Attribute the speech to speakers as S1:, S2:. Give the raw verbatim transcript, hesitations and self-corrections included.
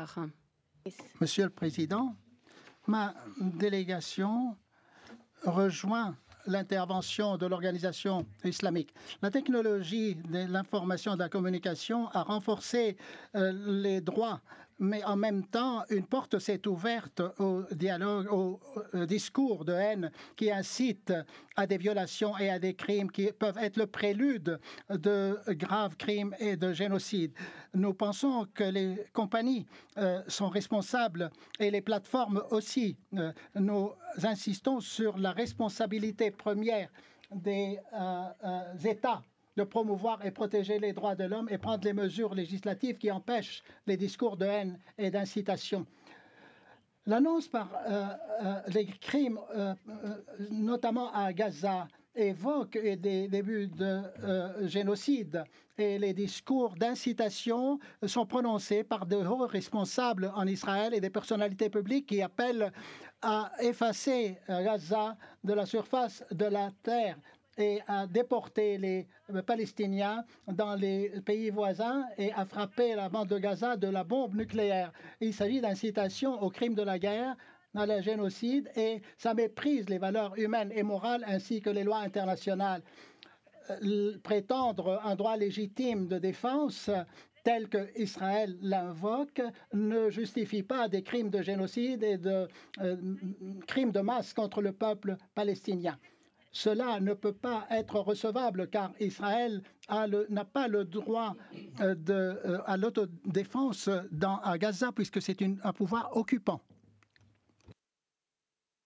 S1: Sarr.
S2: Monsieur le Président, ma délégation rejoint l'intervention de l'organisation islamique. La technologie de l'information et de la communication a renforcé euh, les droits, mais en même temps, une porte s'est ouverte au dialogue, au, au discours de haine qui incite à des violations et à des crimes qui peuvent être le prélude de graves crimes et de génocide. Nous pensons que les compagnies euh, sont responsables et les plateformes aussi. Euh, nous insistons sur la responsabilité première des euh, euh, États de promouvoir et protéger les droits de l'homme et prendre les mesures législatives qui empêchent les discours de haine et d'incitation. L'annonce par euh, euh, les crimes, euh, euh, notamment à Gaza, évoque des débuts de euh, génocide et les discours d'incitation sont prononcés par de hauts responsables en Israël et des personnalités publiques qui appellent à effacer Gaza de la surface de la terre et à déporter les Palestiniens dans les pays voisins et à frapper la bande de Gaza de la bombe nucléaire. Il s'agit d'incitation aux crimes de la guerre, à la génocide, et ça méprise les valeurs humaines et morales ainsi que les lois internationales. Prétendre un droit légitime de défense tel que Israël l'invoque ne justifie pas des crimes de génocide et de euh, crimes de masse contre le peuple palestinien. Cela ne peut pas être recevable car Israël n'a pas le droit euh, de, euh, à l'autodéfense dans, à Gaza puisque c'est un pouvoir occupant.